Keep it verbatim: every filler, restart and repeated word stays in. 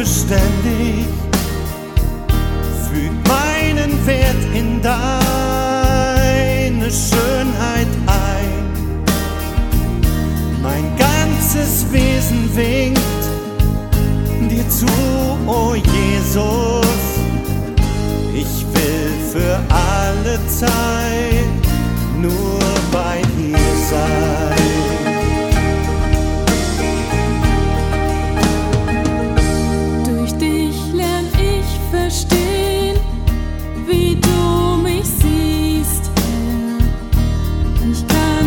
beständig, füg meinen Wert in deine Schönheit ein. Mein ganzes Wesen winkt dir zu, o Jesus. Ich will für alle Zeit nur bei dir sein. Durch dich lern ich verstehen, wie du mich siehst, Herr. Ich kann